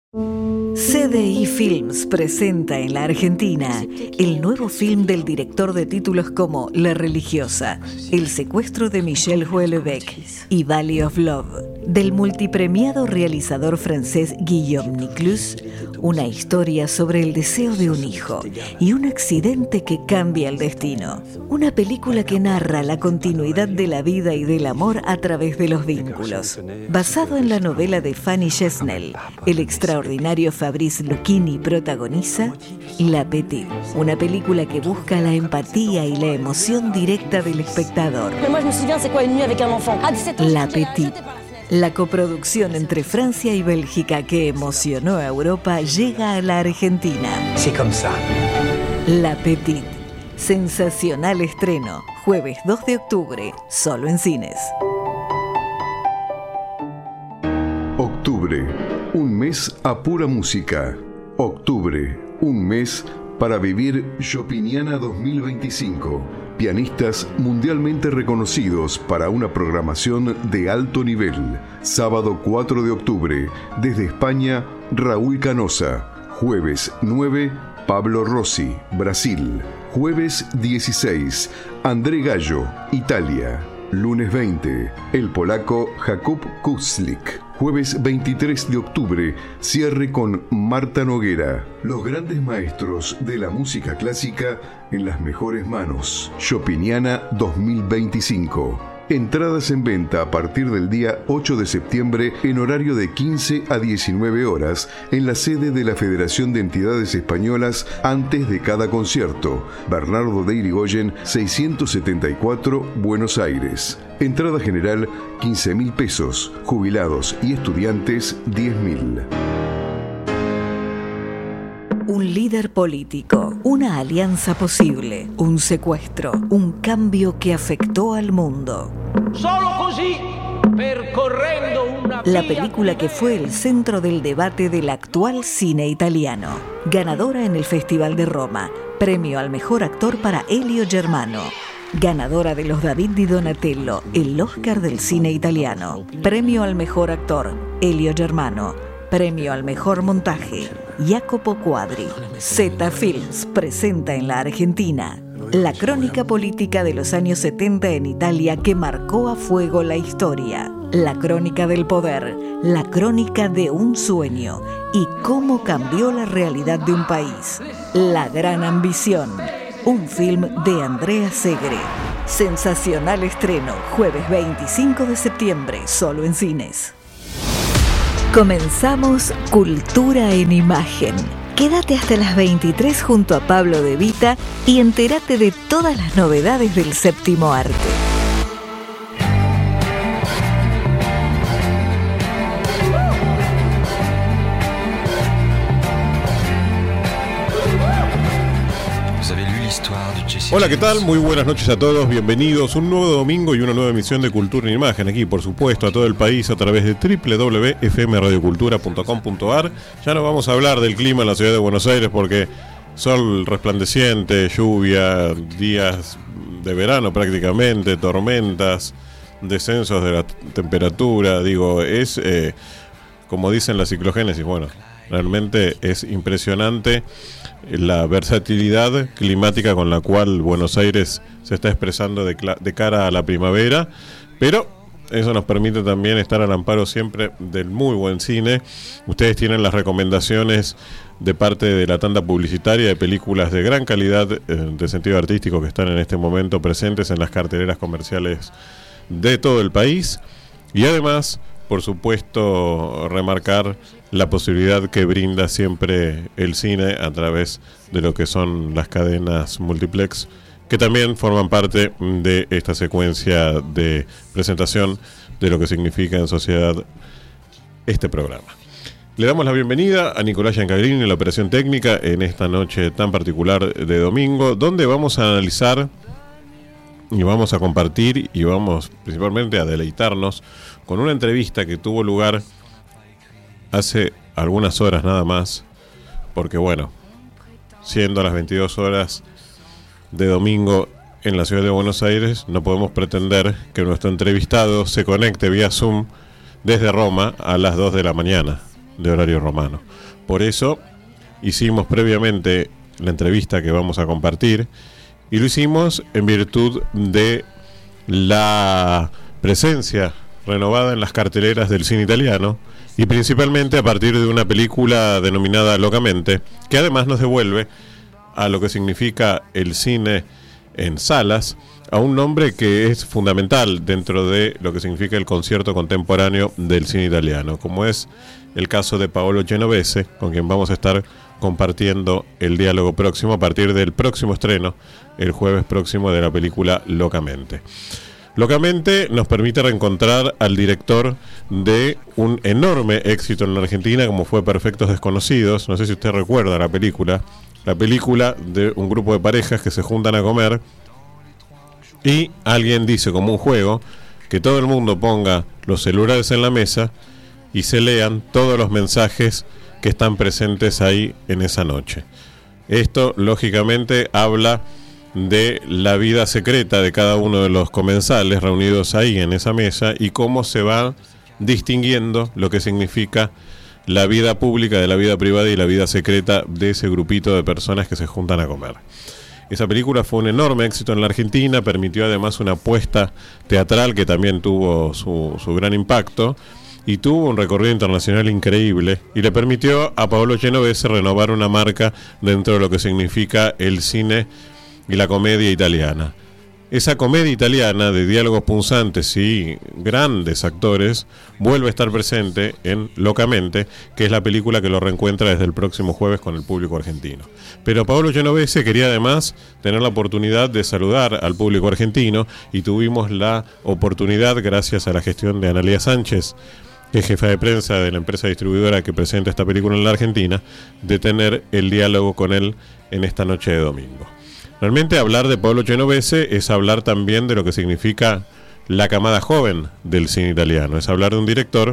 CDI Films presenta en la Argentina el nuevo film del director de títulos como La Religiosa, El secuestro de Michel Houellebecq y Valley of Love, del multipremiado realizador francés Guillaume Niclus, una historia sobre el deseo de un hijo y un accidente que cambia el destino. Una película que narra la continuidad de la vida y del amor a través de los vínculos. Basado en la novela de Fanny Chesnel, el extraordinario Fabrice Lucchini protagoniza La Petite, una película que busca la empatía y la emoción directa del espectador. La Petite, la coproducción entre Francia y Bélgica que emocionó a Europa, llega a la Argentina. La Petite, sensacional estreno, jueves 2 de octubre, solo en cines. Octubre, un mes a pura música. Octubre, un mes para vivir Chopiniana 2025. Pianistas mundialmente reconocidos para una programación de alto nivel. Sábado 4 de octubre, desde España, Raúl Canosa. Jueves 9, Pablo Rossi, Brasil. Jueves 16, André Gallo, Italia. Lunes 20, el polaco Jakub Kuczlik. Jueves 23 de octubre, cierre con Marta Noguera. Los grandes maestros de la música clásica en las mejores manos. Chopiniana 2025. Entradas en venta a partir del día 8 de septiembre en horario de 15 a 19 horas en la sede de la Federación de Entidades Españolas antes de cada concierto. Bernardo de Irigoyen, 674, Buenos Aires. Entrada general, 15.000 pesos. Jubilados y estudiantes, 10.000. Un líder político, una alianza posible, un secuestro, un cambio que afectó al mundo. La película que fue el centro del debate del actual cine italiano. Ganadora en el Festival de Roma, premio al mejor actor para Elio Germano. Ganadora de los David di Donatello, el Oscar del cine italiano. Premio al mejor actor, Elio Germano. Premio al mejor montaje, Jacopo Quadri. Z Films presenta en la Argentina la crónica política de los años 70 en Italia que marcó a fuego la historia. La crónica del poder, la crónica de un sueño y cómo cambió la realidad de un país. La gran ambición. Un film de Andrea Segre. Sensacional estreno, jueves 25 de septiembre, solo en cines. Comenzamos Cultura en Imagen. Quédate hasta las 23 junto a Pablo De Vita y entérate de todas las novedades del séptimo arte. Hola, ¿qué tal? Muy buenas noches a todos, bienvenidos. Un nuevo domingo y una nueva emisión de Cultura en Imagen, aquí por supuesto a todo el país a través de www.fmradiocultura.com.ar. Ya no vamos a hablar del clima en la ciudad de Buenos Aires porque sol resplandeciente, lluvia, días de verano prácticamente, tormentas, descensos de la temperatura, es como dicen la ciclogénesis, bueno, realmente es impresionante la versatilidad climática con la cual Buenos Aires se está expresando de cara a la primavera, pero eso nos permite también estar al amparo siempre del muy buen cine. Ustedes tienen las recomendaciones de parte de la tanda publicitaria de películas de gran calidad de sentido artístico que están en este momento presentes en las carteleras comerciales de todo el país, y además, por supuesto, remarcar la posibilidad que brinda siempre el cine a través de lo que son las cadenas multiplex, que también forman parte de esta secuencia de presentación de lo que significa en sociedad este programa. Le damos la bienvenida a Nicolás Giancagrini en la operación técnica en esta noche tan particular de domingo, donde vamos a analizar y vamos a compartir y vamos principalmente a deleitarnos con una entrevista que tuvo lugar hace algunas horas nada más, porque bueno, siendo las 22 horas de domingo en la ciudad de Buenos Aires, no podemos pretender que nuestro entrevistado se conecte vía Zoom desde Roma a las 2 de la mañana. de horario romano. Por eso hicimos previamente la entrevista que vamos a compartir, y lo hicimos en virtud de la presencia renovada en las carteleras del cine italiano, y principalmente a partir de una película denominada Locamente, que además nos devuelve a lo que significa el cine en salas, a un nombre que es fundamental dentro de lo que significa el concierto contemporáneo del cine italiano, como es el caso de Paolo Genovese, con quien vamos a estar compartiendo el diálogo próximo a partir del próximo estreno, el jueves próximo, de la película Locamente. Locamente nos permite reencontrar al director de un enorme éxito en la Argentina, como fue Perfectos Desconocidos. No sé si usted recuerda la película de un grupo de parejas que se juntan a comer y alguien dice, como un juego, que todo el mundo ponga los celulares en la mesa y se lean todos los mensajes que están presentes ahí en esa noche. Esto, lógicamente, habla de la vida secreta de cada uno de los comensales reunidos ahí en esa mesa y cómo se va distinguiendo lo que significa la vida pública de la vida privada y la vida secreta de ese grupito de personas que se juntan a comer. Esa película fue un enorme éxito en la Argentina, permitió además una apuesta teatral que también tuvo su gran impacto, y tuvo un recorrido internacional increíble, y le permitió a Paolo Genovese renovar una marca dentro de lo que significa el cine y la comedia italiana. Esa comedia italiana de diálogos punzantes y grandes actores vuelve a estar presente en Locamente, que es la película que lo reencuentra desde el próximo jueves con el público argentino. Pero Paolo Genovese quería además tener la oportunidad de saludar al público argentino, y tuvimos la oportunidad, gracias a la gestión de Analía Sánchez, que es jefa de prensa de la empresa distribuidora que presenta esta película en la Argentina, de tener el diálogo con él en esta noche de domingo. Realmente hablar de Paolo Genovese es hablar también de lo que significa la camada joven del cine italiano. Es hablar de un director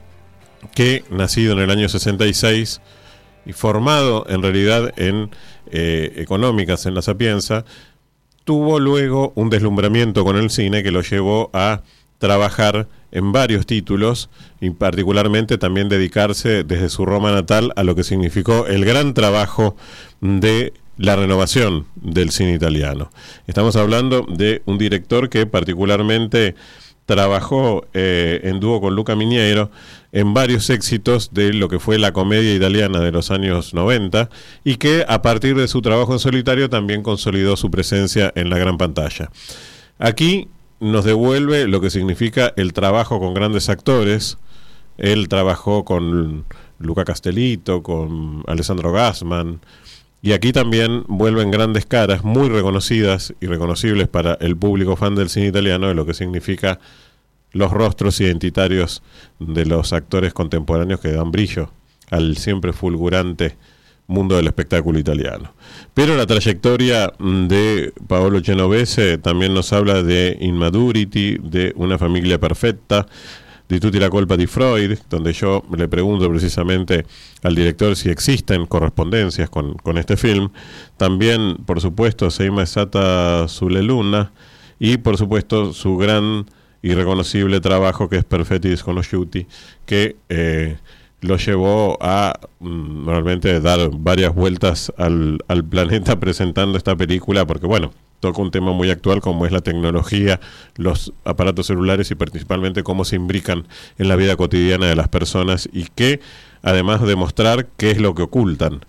que, nacido en el año 66 y formado en realidad en económicas en La Sapienza, tuvo luego un deslumbramiento con el cine que lo llevó a trabajar en varios títulos, y particularmente también dedicarse desde su Roma natal a lo que significó el gran trabajo de la renovación del cine italiano. Estamos hablando de un director que particularmente trabajó en dúo con Luca Miniero en varios éxitos de lo que fue la comedia italiana de los años 90, y que a partir de su trabajo en solitario también consolidó su presencia en la gran pantalla. Aquí nos devuelve lo que significa el trabajo con grandes actores. Él trabajó con Luca Castellito, con Alessandro Gassman, y aquí también vuelven grandes caras muy reconocidas y reconocibles para el público fan del cine italiano, de lo que significa los rostros identitarios de los actores contemporáneos que dan brillo al siempre fulgurante mundo del espectáculo italiano. Pero la trayectoria de Paolo Genovese también nos habla de Inmaturity, de Una familia perfecta, de Tutti la colpa di Freud, donde yo le pregunto precisamente al director si existen correspondencias con este film. También, por supuesto, Seima Esata sulle Luna, y por supuesto su gran y reconocible trabajo que es Perfetti Disconosciuti, que lo llevó a realmente dar varias vueltas al planeta presentando esta película, porque bueno, toca un tema muy actual como es la tecnología, los aparatos celulares y principalmente cómo se imbrican en la vida cotidiana de las personas, y que además de mostrar qué es lo que ocultan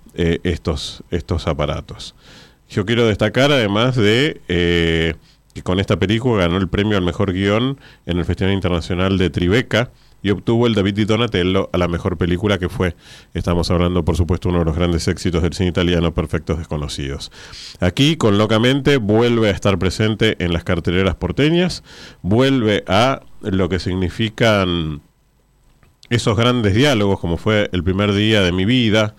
estos aparatos. Yo quiero destacar además de que con esta película ganó el premio al mejor guión en el Festival Internacional de Tribeca, y obtuvo el David di Donatello a la mejor película, que fue, estamos hablando por supuesto, uno de los grandes éxitos del cine italiano, Perfectos Desconocidos. Aquí, con Locamente, vuelve a estar presente en las carteleras porteñas, vuelve a lo que significan esos grandes diálogos, como fue El primer día de mi vida,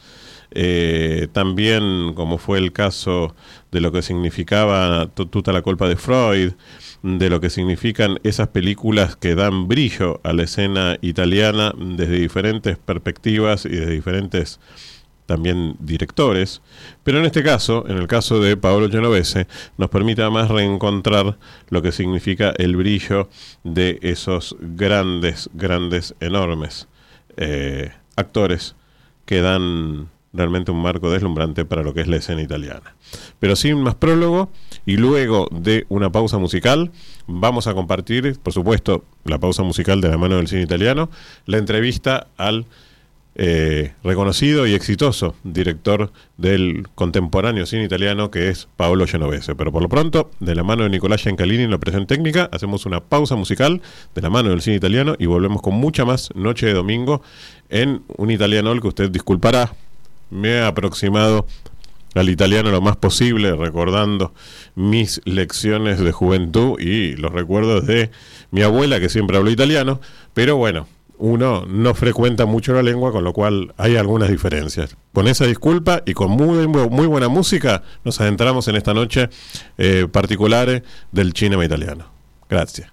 también como fue el caso de lo que significaba Tutta la colpa de Freud, de lo que significan esas películas que dan brillo a la escena italiana desde diferentes perspectivas y desde diferentes también directores. Pero en este caso, en el caso de Paolo Genovese, nos permite además reencontrar lo que significa el brillo de esos grandes, enormes actores que dan realmente un marco deslumbrante para lo que es la escena italiana. Pero sin más prólogo, y luego de una pausa musical, vamos a compartir, por supuesto, la pausa musical de la mano del cine italiano, la entrevista al reconocido y exitoso director del contemporáneo cine italiano, que es Paolo Genovese. Pero por lo pronto, de la mano de Nicolás Giancalini en la operación técnica, hacemos una pausa musical de la mano del cine italiano y volvemos con mucha más Noche de Domingo en un italianol que usted disculpará. Me he aproximado al italiano lo más posible, recordando mis lecciones de juventud y los recuerdos de mi abuela, que siempre habló italiano, pero bueno, uno no frecuenta mucho la lengua, con lo cual hay algunas diferencias. Con esa disculpa y con muy buena música, nos adentramos en esta noche particular del cinema italiano. Gracias.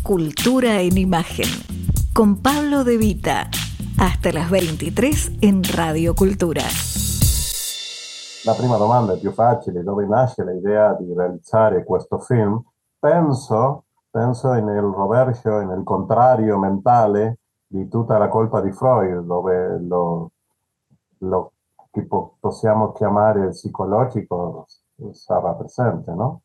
Cultura en Imagen, con Pablo De Vita, hasta las 23 en Radio Cultura. La prima domanda è più facile: dove nasce l'idea di realizzare questo film? Penso nel rovescio e nel contrario mentale di Tutta la colpa di Freud, dove lo che possiamo chiamare psicologico sarà presente, no?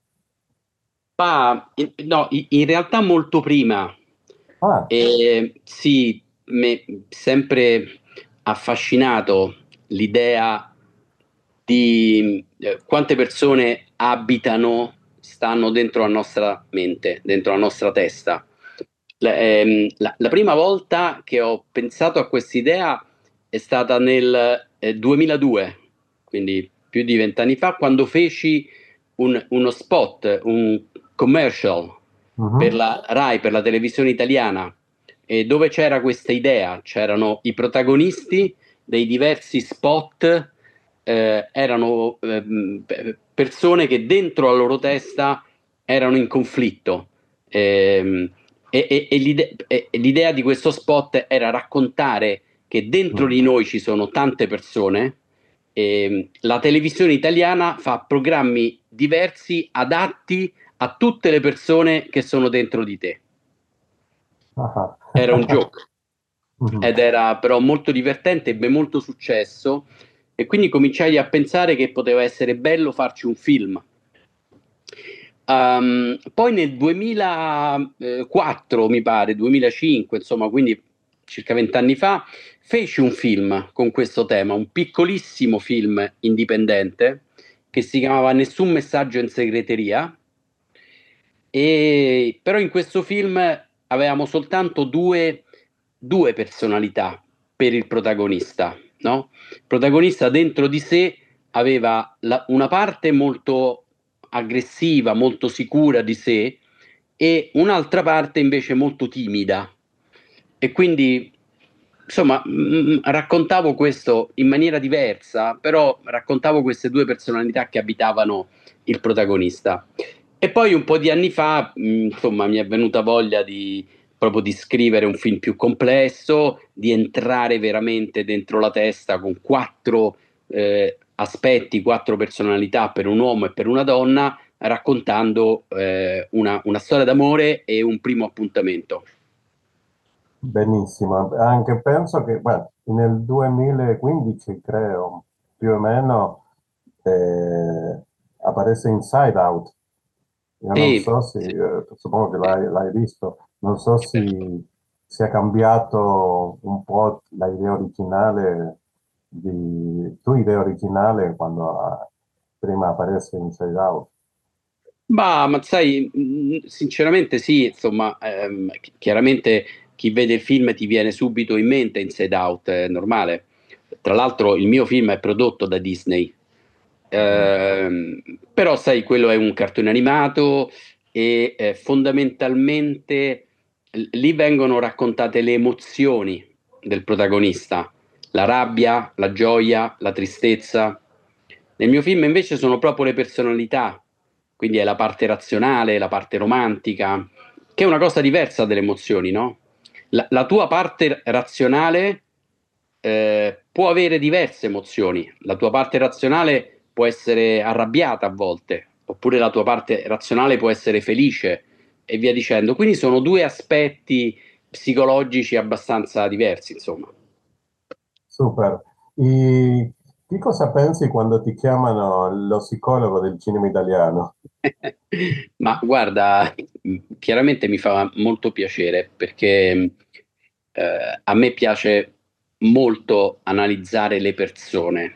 No, in realtà molto prima. Ah, Sì, mi sempre affascinato l'idea di quante persone stanno dentro la nostra mente, dentro la nostra testa. La prima volta che ho pensato a quest'idea è stata nel 2002, quindi più di 20 anni fa, quando feci uno spot, un commercial per la Rai, per la televisione italiana, dove c'era questa idea, c'erano i protagonisti dei diversi spot, erano persone che dentro la loro testa erano in conflitto, e l'idea di questo spot era raccontare che dentro di noi ci sono tante persone. La televisione italiana fa programmi diversi adatti a tutte le persone che sono dentro di te. Era un joke ed era però molto divertente, ebbe molto successo, e quindi cominciai a pensare che poteva essere bello farci un film. Poi nel 2004, mi pare, 2005, insomma, quindi circa 20 anni fa, feci un film con questo tema, un piccolissimo film indipendente che si chiamava Nessun messaggio in segreteria, però in questo film avevamo soltanto due personalità per il protagonista, no? Il protagonista dentro di sé aveva una parte molto aggressiva, molto sicura di sé, e un'altra parte invece molto timida, e quindi insomma raccontavo questo in maniera diversa, però raccontavo queste due personalità che abitavano il protagonista. E poi un po' di anni fa insomma mi è venuta voglia proprio di scrivere un film più complesso, di entrare veramente dentro la testa con 4 aspetti, 4 personalità per un uomo e per una donna, raccontando una storia d'amore e un primo appuntamento. benissimo. Anche penso che nel 2015, credo, più o meno, apparisse Inside Out. Io non so suppongo che l'hai visto, non so se sia cambiato un po' l'idea originale tua idea originale quando prima apparisse Inside Out. Ma sai, sinceramente sì, insomma, chiaramente chi vede il film ti viene subito in mente Inside Out, è normale. Tra l'altro il mio film è prodotto da Disney, però sai, quello è un cartone animato e fondamentalmente lì vengono raccontate le emozioni del protagonista, la rabbia, la gioia, la tristezza. Nel mio film invece sono proprio le personalità, quindi è la parte razionale, la parte romantica, che è una cosa diversa dalle emozioni, no? La tua parte razionale può avere diverse emozioni. La tua parte razionale può essere arrabbiata a volte, oppure la tua parte razionale può essere felice, e via dicendo. Quindi sono 2 aspetti psicologici abbastanza diversi, insomma. Super. Di cosa pensi quando ti chiamano lo psicologo del cinema italiano? Ma guarda, chiaramente mi fa molto piacere, perché a me piace molto analizzare le persone.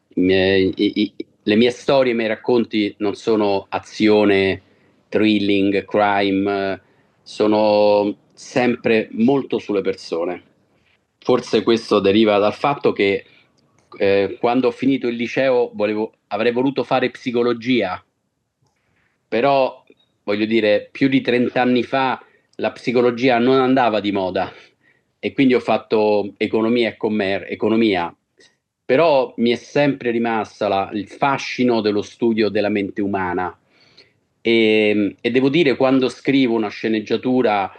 Le mie storie, i miei racconti non sono azione, thrilling, crime, sono sempre molto sulle persone. Forse questo deriva dal fatto che quando ho finito il liceo avrei voluto fare psicologia, però voglio dire, più di 30 anni fa la psicologia non andava di moda, e quindi ho fatto economia e economia, però mi è sempre rimasta il fascino dello studio della mente umana, e devo dire, quando scrivo una sceneggiatura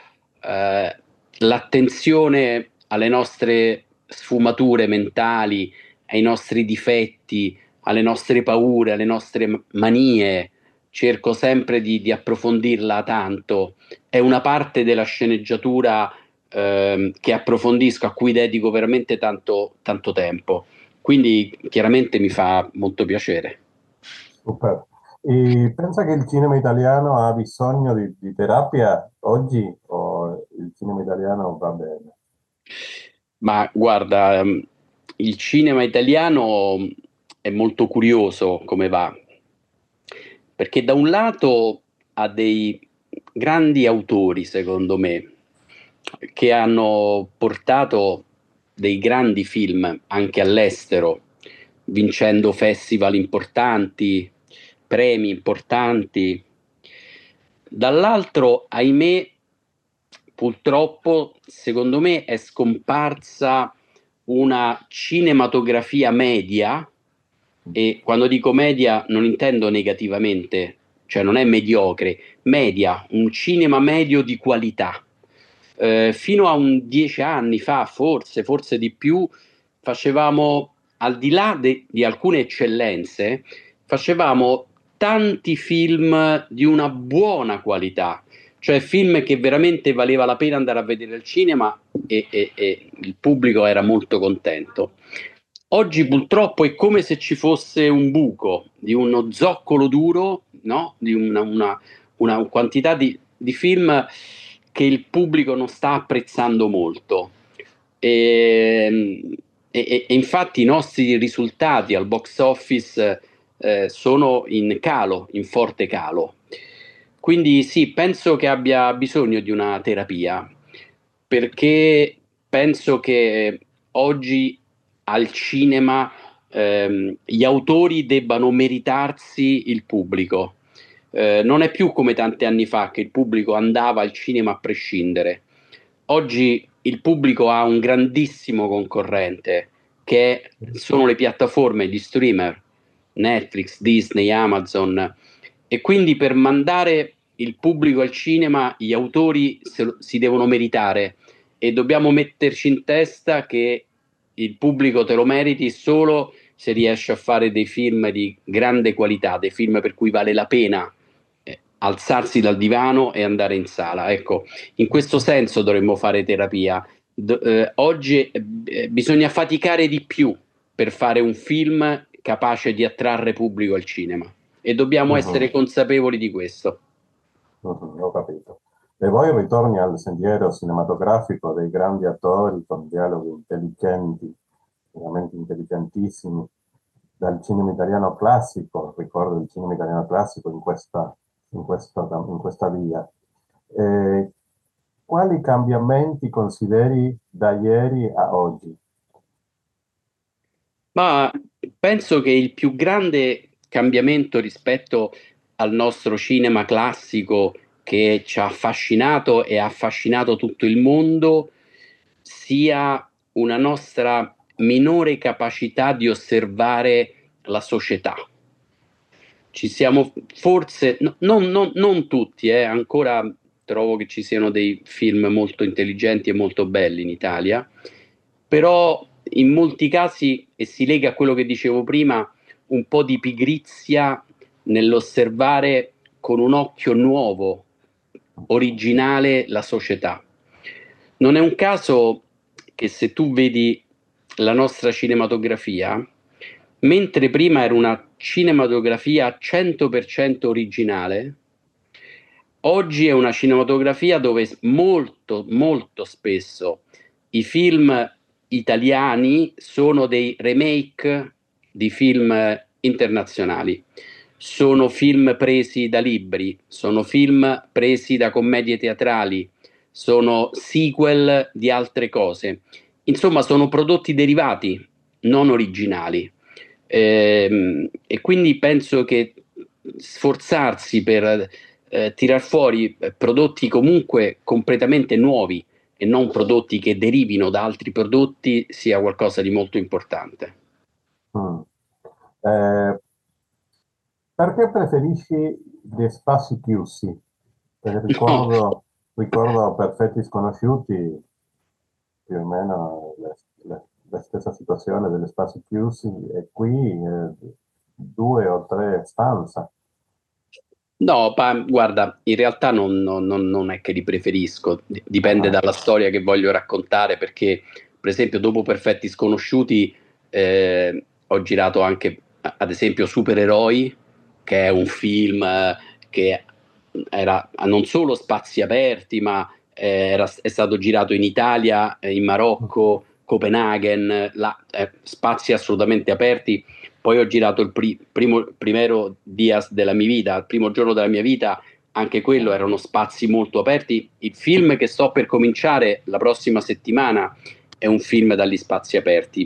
l'attenzione alle nostre sfumature mentali, ai nostri difetti, alle nostre paure, alle nostre manie. Cerco sempre di approfondirla tanto. È una parte della sceneggiatura che approfondisco, a cui dedico veramente tanto, tanto tempo. Quindi chiaramente mi fa molto piacere. Super. E pensa che il cinema italiano ha bisogno di terapia oggi o il cinema italiano va bene? Ma guarda, il cinema italiano è molto curioso come va, perché da un lato ha dei grandi autori, secondo me, che hanno portato dei grandi film anche all'estero, vincendo festival importanti, premi importanti. Dall'altro, ahimè, purtroppo, secondo me è scomparsa una cinematografia media, e quando dico media non intendo negativamente, cioè non è mediocre, media, un cinema medio di qualità. Fino a 10 anni fa, forse di più, facevamo, al di là di alcune eccellenze, facevamo tanti film di una buona qualità, cioè film che veramente valeva la pena andare a vedere al cinema e il pubblico era molto contento. Oggi purtroppo è come se ci fosse un buco di uno zoccolo duro, no? Di una quantità di film che il pubblico non sta apprezzando molto. E infatti i nostri risultati al box office sono in calo, in forte calo. Quindi sì, penso che abbia bisogno di una terapia, perché penso che oggi al cinema gli autori debbano meritarsi il pubblico. Non è più come tanti anni fa che il pubblico andava al cinema a prescindere. Oggi il pubblico ha un grandissimo concorrente sono le piattaforme di streamer, Netflix, Disney, Amazon, e quindi per mandare il pubblico al cinema gli autori si devono meritare, e dobbiamo metterci in testa che il pubblico te lo meriti solo se riesce a fare dei film di grande qualità, dei film per cui vale la pena alzarsi dal divano e andare in sala. Ecco, in questo senso dovremmo fare terapia. Oggi bisogna faticare di più per fare un film capace di attrarre pubblico al cinema, e dobbiamo essere Mhm, consapevoli di questo. ho capito. E poi ritorni al sentiero cinematografico dei grandi attori con dialoghi intelligenti, veramente intelligentissimi, dal cinema italiano classico, ricordo il cinema italiano classico in questa via. Eh, quali cambiamenti consideri da ieri a oggi? Ma penso che il più grande cambiamento rispetto al nostro cinema classico, che ci ha affascinato e ha affascinato tutto il mondo, sia una nostra minore capacità di osservare la società. Ci siamo forse, non tutti, ancora trovo che ci siano dei film molto intelligenti e molto belli in Italia, però in molti casi, e si lega a quello che dicevo prima, un po' di pigrizia nell'osservare con un occhio nuovo, originale, la società. Non è un caso che, se tu vedi la nostra cinematografia, mentre prima era una cinematografia 100% originale, oggi è una cinematografia dove molto, molto spesso i film italiani sono dei remake di film internazionali. Sono film presi da libri, sono film presi da commedie teatrali, sono sequel di altre cose. Insomma, sono prodotti derivati, non originali. E quindi penso che sforzarsi per tirar fuori prodotti comunque completamente nuovi e non prodotti che derivino da altri prodotti sia qualcosa di molto importante. Mm. Eh, perché preferisci gli spazi chiusi? Perché No, ricordo. Ricordo Perfetti Sconosciuti, più o meno la stessa situazione degli spazi chiusi, e qui due o tre stanze. No, guarda, in realtà non è che li preferisco, dipende Ah, dalla storia che voglio raccontare, perché per esempio dopo Perfetti Sconosciuti ho girato anche ad esempio Supereroi, che è un film che era non solo spazi aperti, ma è stato girato in Italia, in Marocco, Copenaghen, spazi assolutamente aperti. Poi ho girato primero Dias della mia vita, il primo giorno della mia vita, anche quello erano spazi molto aperti. Il film che sto per cominciare la prossima settimana è un film dagli spazi aperti.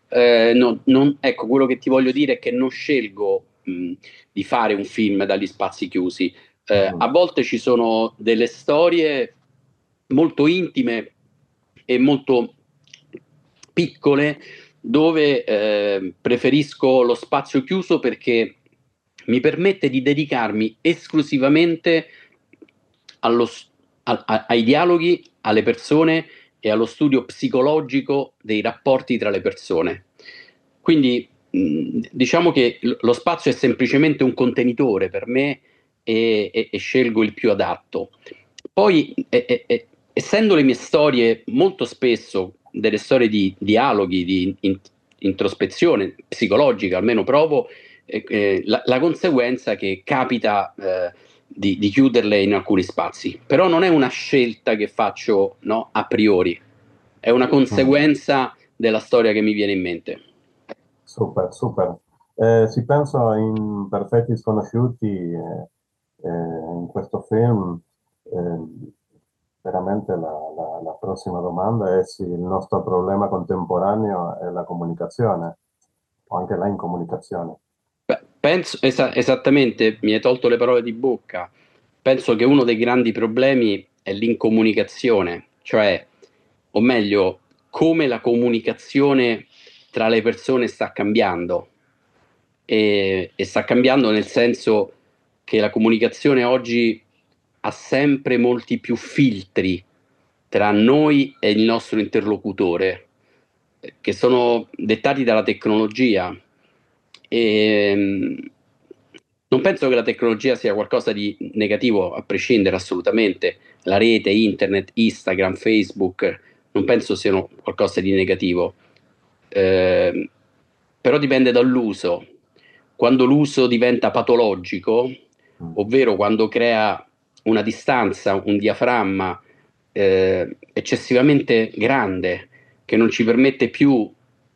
Ecco, quello che ti voglio dire è che non scelgo di fare un film dagli spazi chiusi. A volte ci sono delle storie molto intime e molto piccole dove preferisco lo spazio chiuso perché mi permette di dedicarmi esclusivamente allo, ai dialoghi, alle persone e allo studio psicologico dei rapporti tra le persone. Quindi diciamo che lo spazio è semplicemente un contenitore per me e scelgo il più adatto. Poi, essendo le mie storie molto spesso delle storie di dialoghi, di introspezione psicologica, almeno provo, la conseguenza che capita di chiuderle in alcuni spazi. Però non è una scelta che faccio, no, a priori, è una mm. conseguenza della storia che mi viene in mente. Super, super. Si pensa in Perfetti Sconosciuti, in questo film, veramente la prossima domanda è se il nostro problema contemporaneo è la comunicazione, o anche la incomunicazione. Beh, penso esattamente, mi hai tolto le parole di bocca. Penso che uno dei grandi problemi è l'incomunicazione, cioè, o meglio, come la comunicazione tra le persone sta cambiando. E sta cambiando nel senso che la comunicazione oggi ha sempre molti più filtri tra noi e il nostro interlocutore, che sono dettati dalla tecnologia. E, non penso che la tecnologia sia qualcosa di negativo, a prescindere assolutamente. La rete, internet, Instagram, Facebook, non penso siano qualcosa di negativo. Eh, Però dipende dall'uso. Quando l'uso diventa patologico, Mm. ovvero quando crea una distanza, un diaframma eccessivamente grande che non ci permette più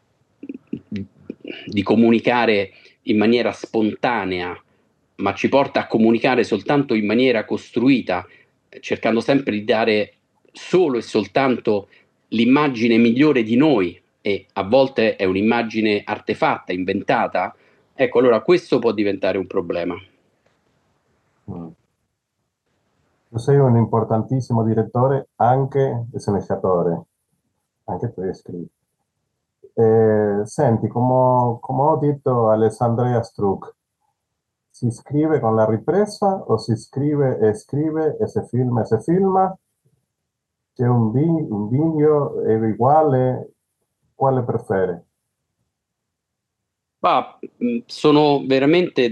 di comunicare in maniera spontanea, ma ci porta a comunicare soltanto in maniera costruita, cercando sempre di dare solo e soltanto l'immagine migliore di noi e a volte è un'immagine artefatta, inventata, ecco, allora questo può diventare un problema. Mm. Tu sei un importantissimo direttore, anche sceneggiatore, anche tu scrivi. Senti, come ho detto Alessandria Struck, si scrive con la ripresa o si scrive e si filma? C'è un video, è uguale, quale prefere? Ma sono veramente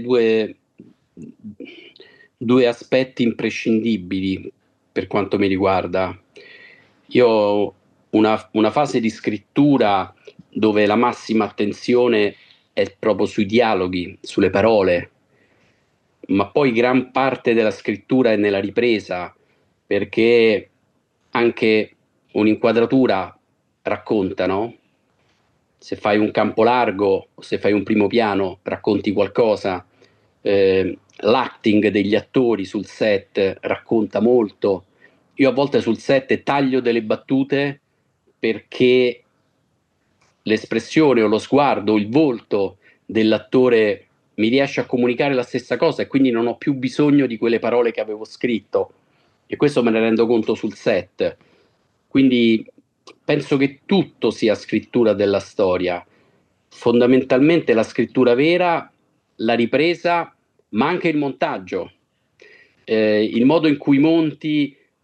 due aspetti imprescindibili per quanto mi riguarda. Io ho una fase di scrittura dove la massima attenzione è proprio sui dialoghi, sulle parole, ma poi gran parte della scrittura è nella ripresa, perché anche un'inquadratura racconta, no? Se fai un campo largo o se fai un primo piano, racconti qualcosa. L'acting degli attori sul set racconta molto. Io a volte sul set taglio delle battute perché l'espressione o lo sguardo, il volto dell'attore mi riesce a comunicare la stessa cosa e quindi non ho più bisogno di quelle parole che avevo scritto. E questo me ne rendo conto sul set. Quindi penso che tutto sia scrittura della storia. Fondamentalmente la scrittura vera, la ripresa, ma anche il montaggio. Il modo in cui monti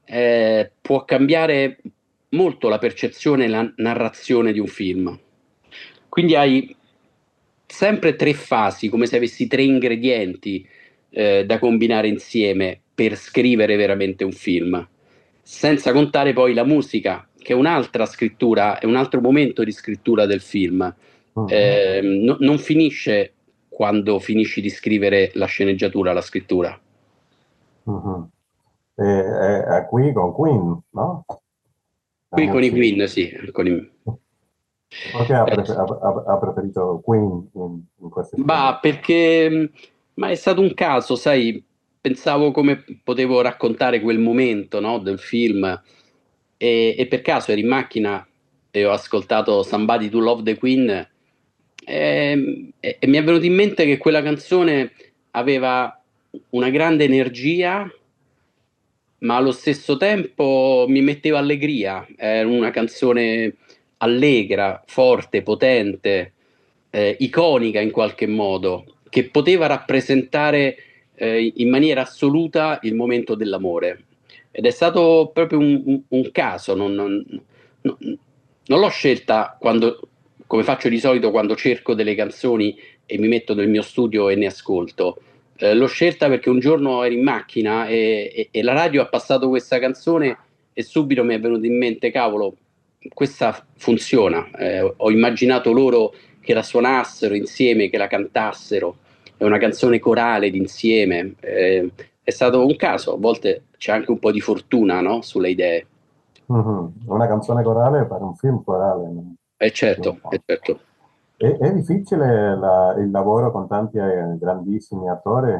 può cambiare molto la percezione e la narrazione di un film. Quindi hai sempre tre fasi, come se avessi tre ingredienti da combinare insieme per scrivere veramente un film, senza contare poi la musica, che è un'altra scrittura, è un altro momento di scrittura del film. Non finisce quando finisci di scrivere la sceneggiatura, la scrittura. Mhm. Qui con Queen, no? La Qui con i musica. Queen, sì, con i... Perché ha preferito Queen in questi film? Ma perché ma è stato un caso, sai, pensavo come potevo raccontare quel momento, no, del film e per caso ero in macchina e ho ascoltato Somebody to Love the Queen e mi è venuto in mente che quella canzone aveva una grande energia, ma allo stesso tempo mi metteva allegria. Era una canzone allegra, forte, potente, iconica in qualche modo, che poteva rappresentare in maniera assoluta il momento dell'amore. Ed è stato proprio un caso, non l'ho scelta quando, come faccio di solito quando cerco delle canzoni e mi metto nel mio studio e ne ascolto. L'ho scelta perché un giorno ero in macchina e la radio ha passato questa canzone e subito mi è venuto in mente, cavolo, questa funziona. Ho immaginato loro che la suonassero insieme, che la cantassero. È una canzone corale d'insieme. È stato un caso, a volte c'è anche un po' di fortuna, no? Sulle idee. Mhm. Una canzone corale per un film corale, no? E certo, è certo. È difficile il lavoro con tanti grandissimi attori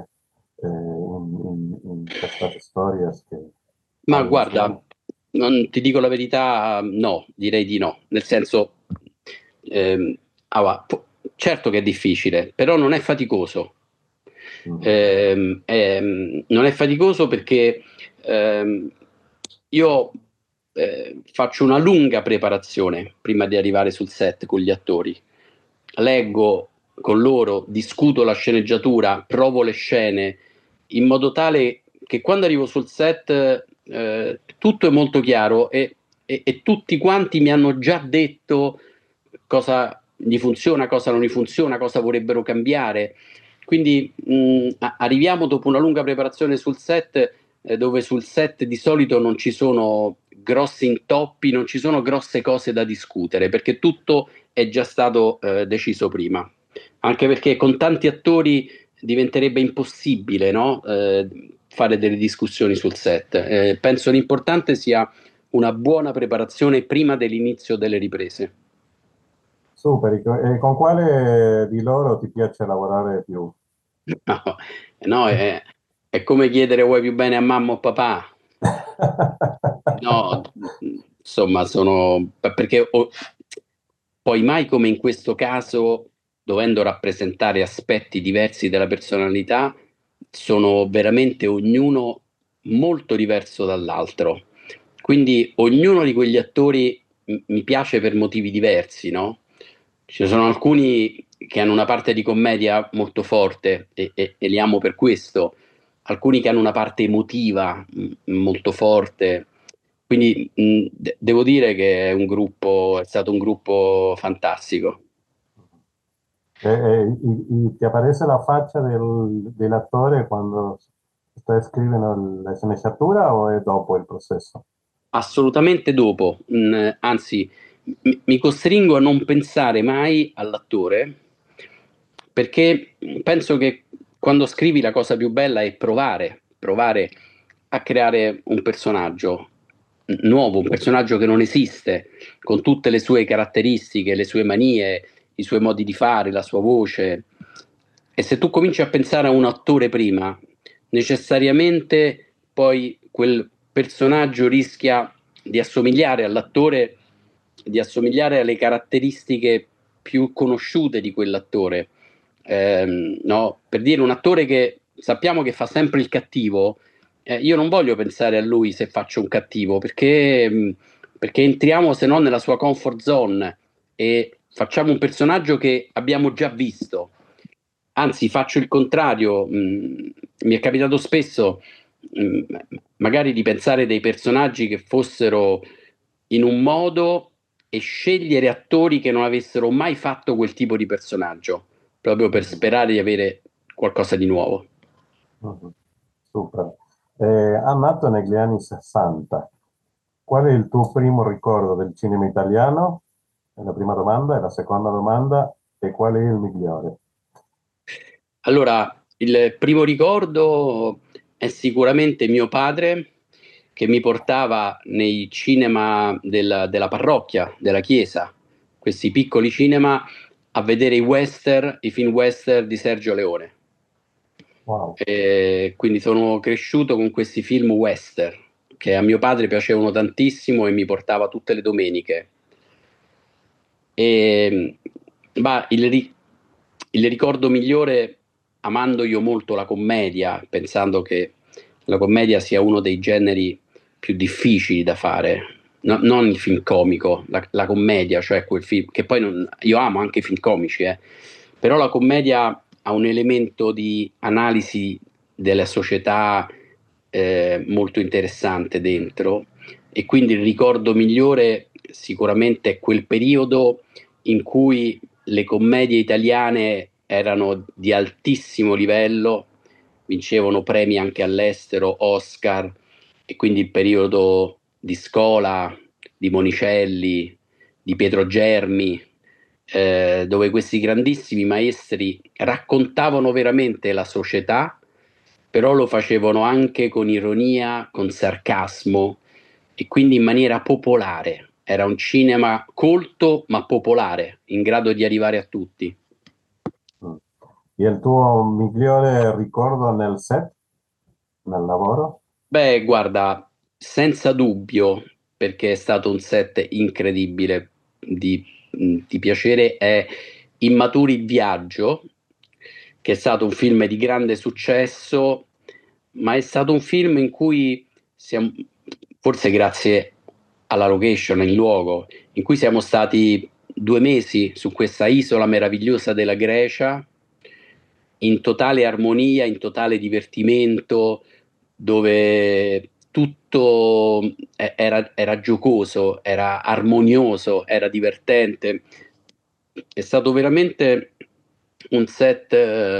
in queste storie che Ma hai guarda, insieme. non ti dico la verità, no, direi di no. Nel senso, ehm, certo che è difficile, però non è faticoso. Mhm. Non è faticoso perché io faccio una lunga preparazione prima di arrivare sul set con gli attori. Leggo con loro, discuto la sceneggiatura, provo le scene in modo tale che quando arrivo sul set tutto è molto chiaro e tutti quanti mi hanno già detto cosa gli funziona, cosa non gli funziona, cosa vorrebbero cambiare. Quindi arriviamo dopo una lunga preparazione sul set, dove sul set di solito non ci sono grossi intoppi, non ci sono grosse cose da discutere, perché tutto è già stato deciso prima. Anche perché con tanti attori diventerebbe impossibile, no? Fare delle discussioni sul set. Penso l'importante sia una buona preparazione prima dell'inizio delle riprese. Super, e con quale di loro ti piace lavorare più? No, no, è come chiedere vuoi più bene a mamma o papà. No, insomma, sono perché poi mai come in questo caso, dovendo rappresentare aspetti diversi della personalità, sono veramente ognuno molto diverso dall'altro. Quindi ognuno di quegli attori mi piace per motivi diversi, no? Ci sono alcuni che hanno una parte di commedia molto forte e li amo per questo, alcuni che hanno una parte emotiva molto forte. Quindi devo dire che è stato un gruppo fantastico. ¿Ti aparece la faccia del attore quando sta scrivendo la sceneggiatura o è dopo il processo? Assolutamente dopo, anzi, mi costringo a non pensare mai all'attore perché penso che quando scrivi la cosa più bella è provare a creare un personaggio nuovo, un personaggio che non esiste, con tutte le sue caratteristiche, le sue manie, i suoi modi di fare, la sua voce. E se tu cominci a pensare a un attore prima, necessariamente poi quel personaggio rischia di assomigliare all'attore, di assomigliare alle caratteristiche più conosciute di quell'attore. No? Per dire un attore che sappiamo che fa sempre il cattivo, io non voglio pensare a lui se faccio un cattivo, perché entriamo se no nella sua comfort zone e facciamo un personaggio che abbiamo già visto. Anzi, faccio il contrario. Mi è capitato spesso magari di pensare dei personaggi che fossero in un modo e scegliere attori che non avessero mai fatto quel tipo di personaggio, proprio per sperare di avere qualcosa di nuovo. Mhm. Super. Nato negli anni 60. Qual è il tuo primo ricordo del cinema italiano? È la prima domanda. E la seconda domanda è qual è il migliore? Allora, il primo ricordo è sicuramente mio padre che mi portava nei cinema della parrocchia, della chiesa, questi piccoli cinema, a vedere i western, i film western di Sergio Leone. Wow. E quindi sono cresciuto con questi film western che a mio padre piacevano tantissimo e mi portava tutte le domeniche. E, ma il ricordo migliore, amando io molto la commedia, pensando che la commedia sia uno dei generi più difficili da fare, non il film comico, la commedia, cioè quel film che poi io amo anche i film comici, però la commedia ha un elemento di analisi della società molto interessante dentro, e quindi il ricordo migliore sicuramente è quel periodo in cui le commedie italiane erano di altissimo livello, vincevano premi anche all'estero, Oscar, e quindi il periodo di Scola, di Monicelli, di Pietro Germi, dove questi grandissimi maestri raccontavano veramente la società, però lo facevano anche con ironia, con sarcasmo e quindi in maniera popolare. Era un cinema colto ma popolare, in grado di arrivare a tutti. Mm. E il tuo migliore ricordo nel set, nel lavoro? Beh, guarda, senza dubbio, perché è stato un set incredibile di piacere, è Immaturi il viaggio, che è stato un film di grande successo, ma è stato un film in cui siamo, forse grazie alla location, il luogo, in cui siamo stati 2 mesi su questa isola meravigliosa della Grecia, in totale armonia, in totale divertimento, dove tutto era giocoso, era armonioso, era divertente. È stato veramente un set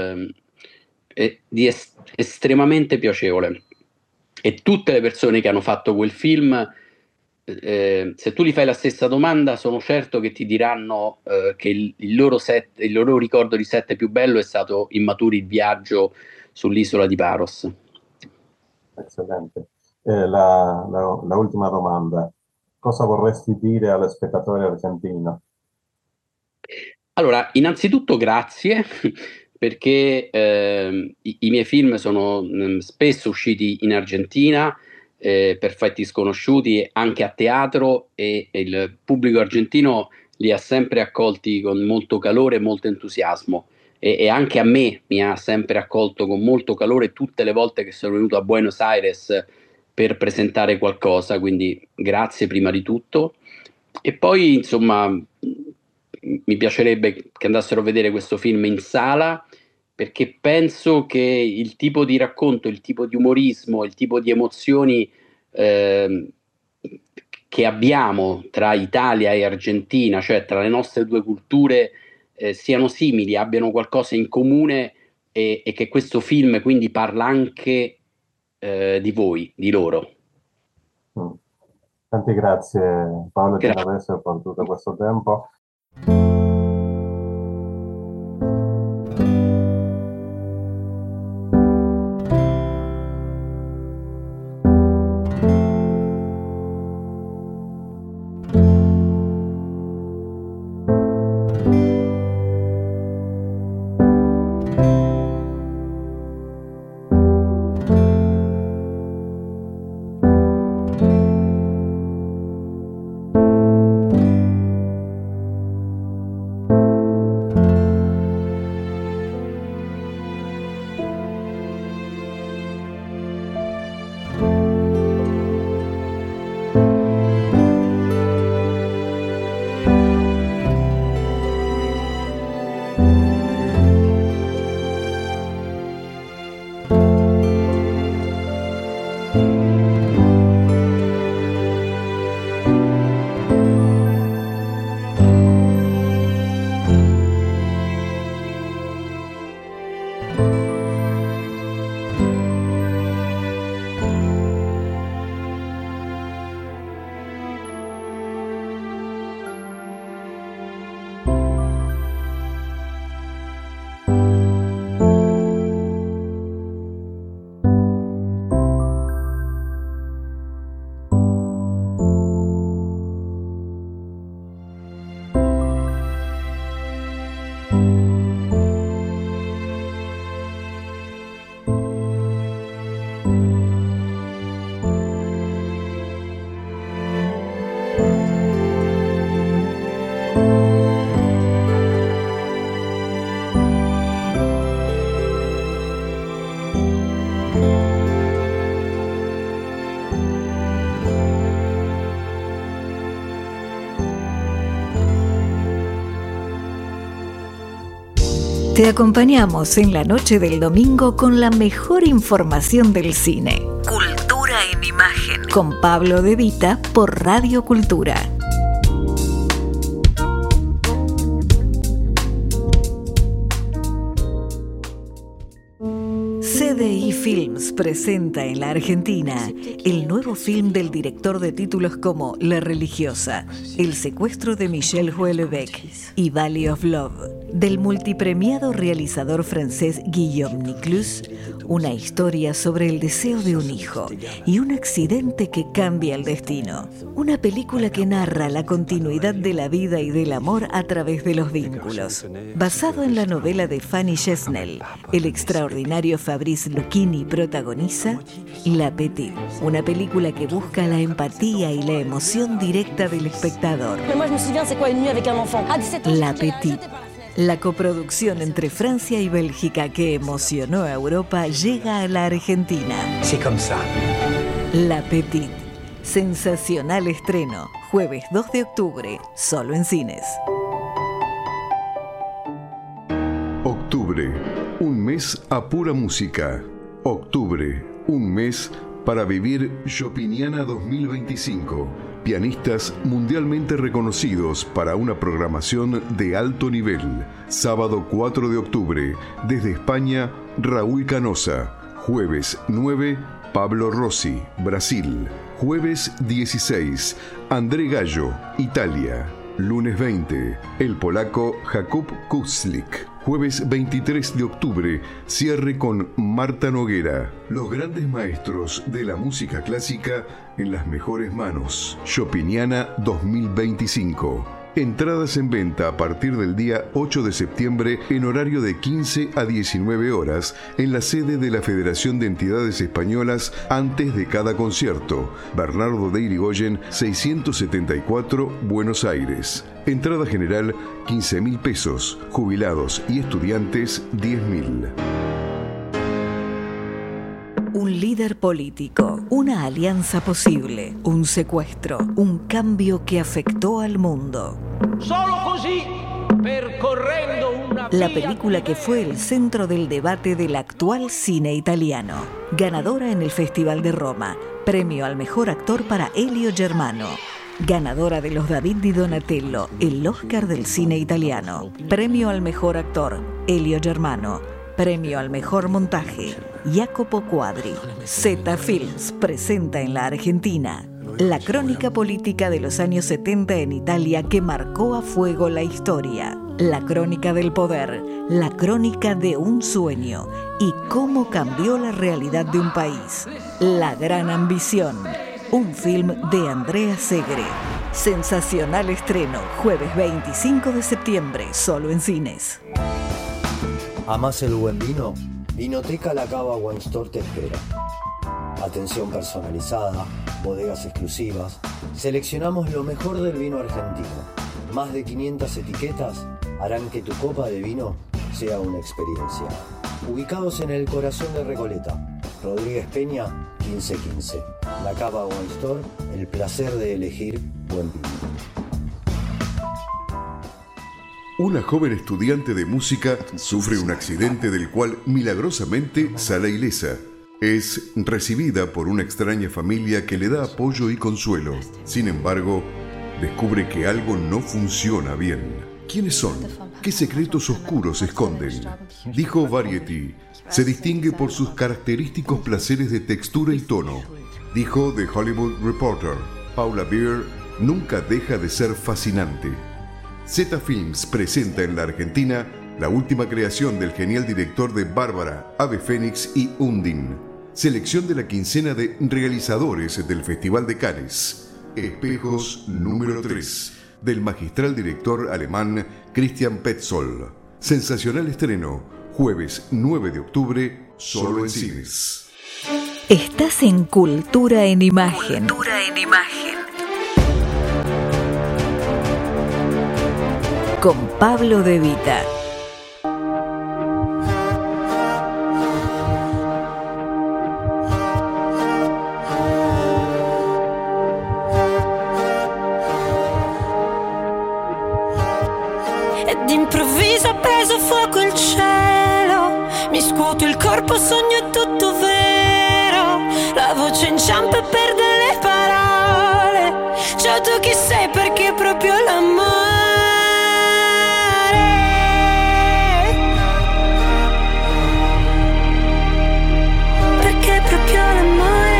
estremamente piacevole. E tutte le persone che hanno fatto quel film, se tu gli fai la stessa domanda, sono certo che ti diranno che il loro ricordo di set più bello è stato Immaturi il viaggio sull'isola di Paros. Eccellente. La ultima domanda. Cosa vorresti dire allo spettatore argentino? Allora, innanzitutto grazie perché i miei film sono spesso usciti in Argentina, Perfetti sconosciuti, anche a teatro, e il pubblico argentino li ha sempre accolti con molto calore e molto entusiasmo. E anche a me mi ha sempre accolto con molto calore tutte le volte che sono venuto a Buenos Aires per presentare qualcosa, quindi grazie prima di tutto. E poi, insomma, mi piacerebbe che andassero a vedere questo film in sala, perché penso che il tipo di racconto, il tipo di umorismo, il tipo di emozioni ehm, che abbiamo tra Italia e Argentina, cioè tra le nostre due culture, siano simili, abbiano qualcosa in comune, e che questo film quindi parla anche di voi, di loro. Mm. Tanti grazie Paolo Grazie. Genovese per tutto questo tempo. Te acompañamos en la noche del domingo con la mejor información del cine. Cultura en Imagen. Con Pablo De Vita por Radio Cultura. CDI Films presenta en la Argentina el nuevo film del director de títulos como La Religiosa, El secuestro de Michel Houellebecq y Valley of Love, del multipremiado realizador francés Guillaume Niclus, una historia sobre el deseo de un hijo y un accidente que cambia el destino. Una película que narra la continuidad de la vida y del amor a través de los vínculos. Basado en la novela de Fanny Chesnel, el extraordinario Fabrice Lucchini protagoniza La Petite, una película que busca la empatía y la emoción directa del espectador. La Petite, la coproducción entre Francia y Bélgica que emocionó a Europa, llega a la Argentina. La Petite, sensacional estreno, jueves 2 de octubre, solo en cines. Octubre, un mes a pura música. Octubre, un mes para vivir Chopiniana 2025. Pianistas mundialmente reconocidos para una programación de alto nivel. Sábado 4 de octubre, desde España, Raúl Canosa. Jueves 9, Pablo Rossi, Brasil. Jueves 16, André Gallo, Italia. Lunes 20, el polaco Jakub Kuczlik. Jueves 23 de octubre, cierre con Marta Noguera. Los grandes maestros de la música clásica en las mejores manos. Chopiniana 2025. Entradas en venta a partir del día 8 de septiembre en horario de 15 a 19 horas en la sede de la Federación de Entidades Españolas antes de cada concierto. Bernardo de Irigoyen, 674, Buenos Aires. Entrada general, 15.000 pesos. Jubilados y estudiantes, 10.000. Un líder político, una alianza posible, un secuestro, un cambio que afectó al mundo. La película que fue el centro del debate del actual cine italiano. Ganadora en el Festival de Roma, premio al mejor actor para Elio Germano. Ganadora de los David di Donatello, el Oscar del cine italiano. Premio al mejor actor, Elio Germano. Premio al mejor montaje, Jacopo Quadri. Zeta Films presenta en la Argentina la crónica política de los años 70 en Italia que marcó a fuego la historia. La crónica del poder, la crónica de un sueño y cómo cambió la realidad de un país. La gran ambición. Un film de Andrea Segre. Sensacional estreno, jueves 25 de septiembre, solo en cines. ¿Amás el buen vino? Vinoteca La Cava Wine Store te espera. Atención personalizada, bodegas exclusivas. Seleccionamos lo mejor del vino argentino. Más de 500 etiquetas harán que tu copa de vino sea una experiencia. Ubicados en el corazón de Recoleta, Rodríguez Peña, 1515. La Cava Wine Store, el placer de elegir buen vino. Una joven estudiante de música sufre un accidente del cual milagrosamente sale ilesa. Es recibida por una extraña familia que le da apoyo y consuelo. Sin embargo, descubre que algo no funciona bien. ¿Quiénes son? ¿Qué secretos oscuros esconden? Dijo Variety. Se distingue por sus característicos placeres de textura y tono. Dijo The Hollywood Reporter. Paula Beer nunca deja de ser fascinante. Zeta Films presenta en la Argentina la última creación del genial director de Bárbara, Ave Fénix y Undine. Selección de la quincena de realizadores del Festival de Cannes. Espejos número 3, del magistral director alemán Christian Petzold. Sensacional estreno, jueves 9 de octubre, solo en cines. Estás en Cultura en Imagen. Cultura en Imagen. Con Pablo De Vita. E d'improvviso ha preso fuoco il cielo. scuoto il corpo, sogno è tutto vero. La voce inciampa e perde le parole. Ciao, tu chi sei, perché proprio l'amore. Perché proprio l'amore.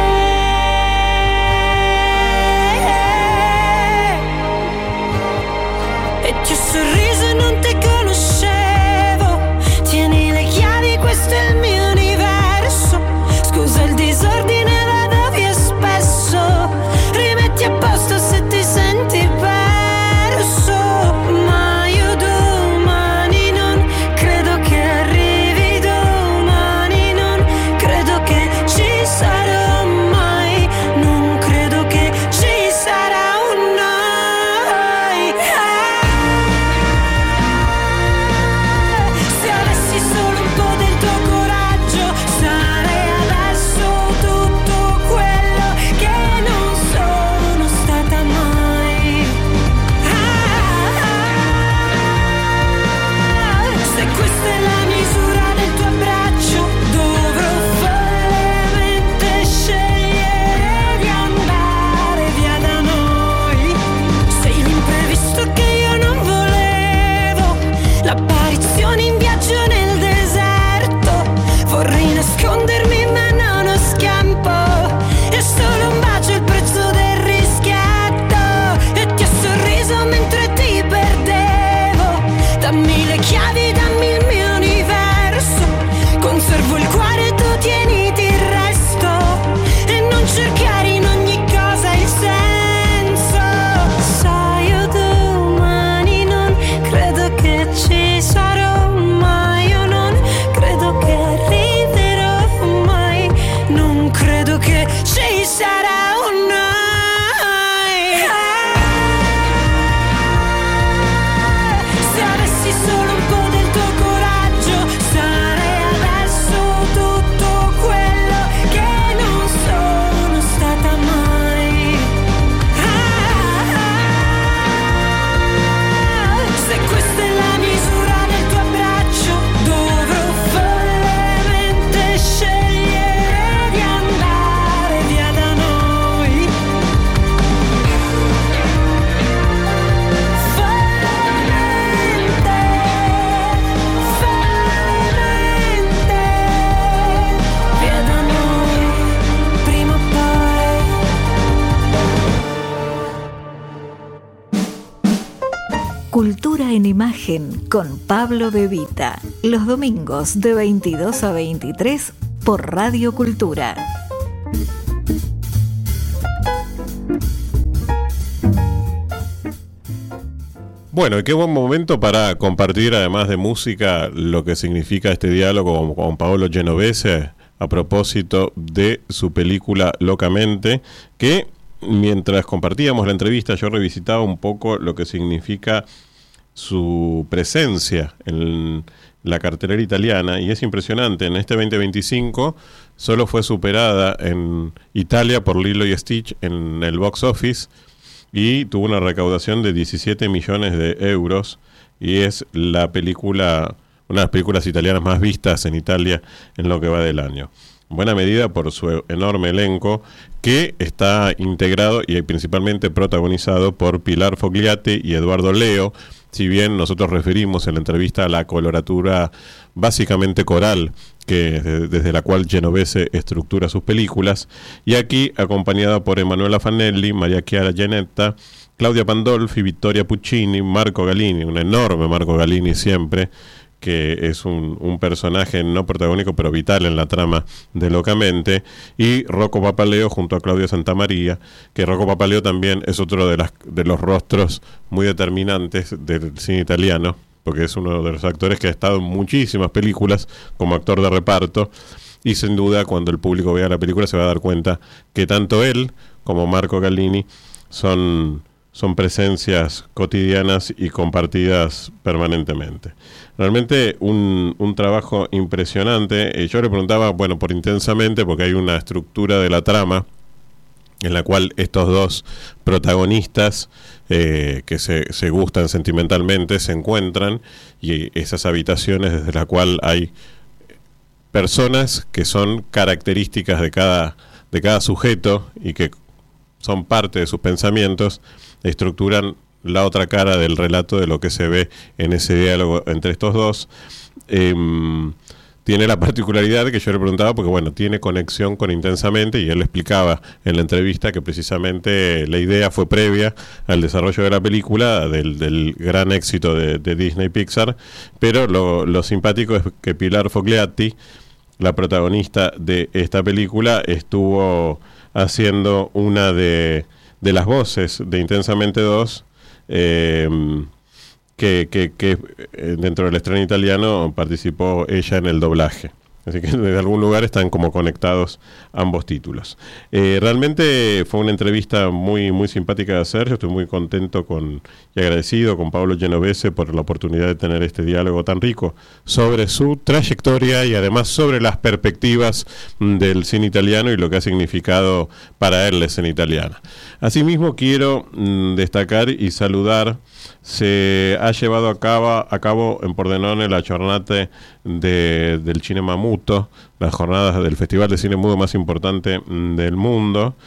E ti ho sorriso e non ti conoscevo. Tieni le chiavi, questo è il mio universo. Scusa il disordine, vado via spesso. Rimetti a posto se ti senti perso. Ma io domani non credo che arrivi. Domani non credo che ci sarò mai. Non credo che ci sarà un noi. Se avessi solo un po' del tuo coraggio, sarei adesso tutto quello che non sono stata mai. Se questa è la misura del tuo abbraccio, dovrò follemente scegliere di andare via da noi. Sei l'imprevisto che io non volevo, l'apparizione in viaggio nel deserto. Vorrei nascondermi ma non ho scampo. È solo un bacio il prezzo del rischietto. E ti ho sorriso mentre ti perdevo. Dammi le chiavi, dammi il mio universo. Conservo il cuore, tu tieniti il resto. E non cercare in ogni cosa il senso. Sai, io domani non credo che ci sarò mai. Io non credo che arriverò mai. Non credo che ci sarà un noi. Se avessi solo un po' del tuo coraggio, sarei adesso tutto quello che non sono stata mai. Se questa è la misura del tuo abbraccio, dovrò follemente scegliere di andare via da noi. Follemente, follemente via da noi, prima o poi. Cultura en imagen con Pablo De Vita. Los domingos de 22 a 23 por Radio Cultura. Bueno, y qué buen momento para compartir, además de música, lo que significa este diálogo con Paolo Genovese a propósito de su película Locamente, que mientras compartíamos la entrevista yo revisitaba un poco lo que significa su presencia en la cartelera italiana, y es impresionante. En este 2025 solo fue superada en Italia por Lilo y Stitch en el box office y tuvo una recaudación de 17 millones de euros, y es la película, una de las películas italianas más vistas en Italia en lo que va del año. En buena medida por su enorme elenco, que está integrado y principalmente protagonizado por Pilar Fogliati y Eduardo Leo. Si bien nosotros referimos en la entrevista a la coloratura básicamente coral, que desde la cual Genovese estructura sus películas, y aquí acompañada por Emanuela Fanelli, María Chiara Giannetta, Claudia Pandolfi, Vittoria Puccini, Marco Gallini, un enorme Marco Gallini siempre, que es un personaje no protagónico pero vital en la trama de Locamente, y Rocco Papaleo junto a Claudio Santamaría, que Rocco Papaleo también es otro de los rostros muy determinantes del cine italiano, porque es uno de los actores que ha estado en muchísimas películas como actor de reparto, y sin duda cuando el público vea la película se va a dar cuenta que tanto él como Marco Gallini son presencias cotidianas y compartidas permanentemente. Realmente un trabajo impresionante. Yo le preguntaba, bueno, por Intensamente, porque hay una estructura de la trama en la cual estos dos protagonistas que se gustan sentimentalmente se encuentran, y esas habitaciones desde la cual hay personas que son características de cada sujeto y que son parte de sus pensamientos, estructuran la otra cara del relato de lo que se ve en ese diálogo entre estos dos. Tiene la particularidad que yo le preguntaba, porque bueno, tiene conexión con Intensamente, y él explicaba en la entrevista que precisamente la idea fue previa al desarrollo de la película, del gran éxito de Disney Pixar, pero lo simpático es que Pilar Fogliatti, la protagonista de esta película, estuvo haciendo una de las voces de Intensamente 2, que dentro del estreno italiano participó ella en el doblaje. Así que de algún lugar están como conectados ambos títulos. Realmente fue una entrevista muy, muy simpática de hacer. Yo estoy muy contento y agradecido con Paolo Genovese por la oportunidad de tener este diálogo tan rico sobre su trayectoria y además sobre las perspectivas del cine italiano y lo que ha significado para él la escena italiana. Asimismo, quiero destacar y saludar. Se ha llevado a cabo en Pordenone la Giornate del Cinema Muto, las jornadas del festival de cine mudo más importante del mundo,